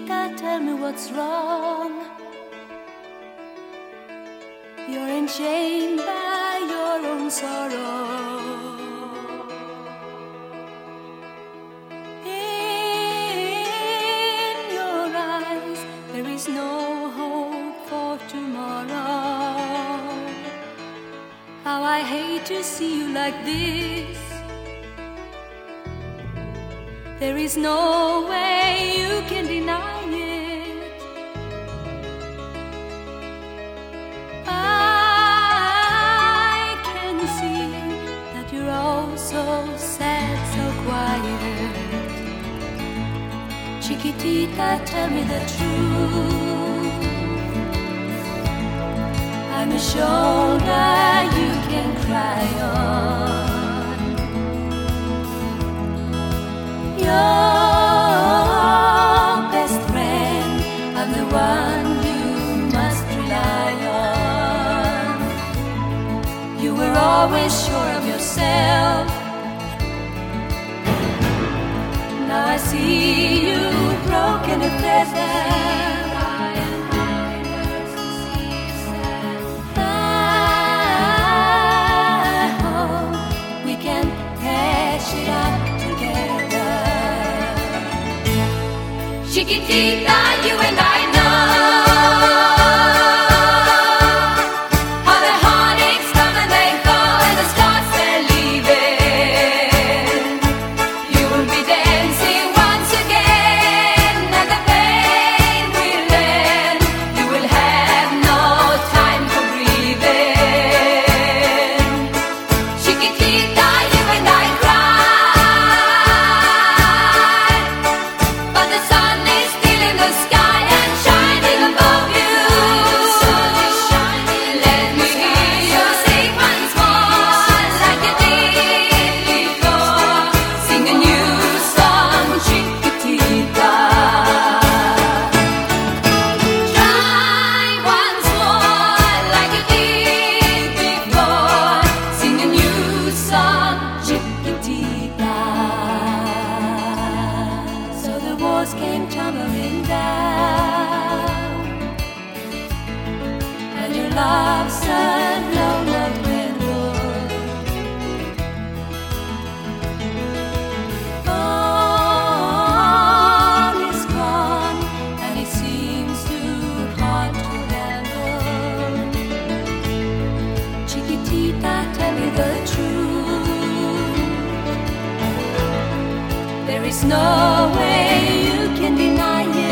Chiquitita, tell me what's wrong. You're enchained by your own sorrow. In your eyes, there is no hope for tomorrow. How I hate to see you like this. There is no way you can deny it. I can see that you're all so sad, so quiet. Chiquitita, tell me the truth. I'm a shoulder you can cry on. Your best friend, I'm the one you must rely on. You were always sure of yourself. Now I see you broken and feathered. I hope we can patch it up together. Chiquitita, you and I know how the heartaches come and they go, and the stars they're leaving. You will be dancing once again, and the pain will end. You will have no time for breathing. Chiquitita, you and I cry, but the sun is still in the sky and shining above you. Let me hear you sing once more like you did before. Sing a new song, Chiquitita. Try once more like you did before. Sing a new song, Chiquitita. So the walls came tumbling down, and your love said no more rainbow. All is gone, and it seems too hard to handle. Chiquitita, tell me the truth. There is no way you can deny it.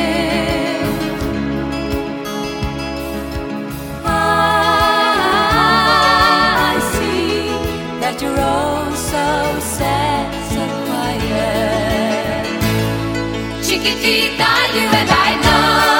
I see that you're all so sad, so quiet. Chiquitita, you and I know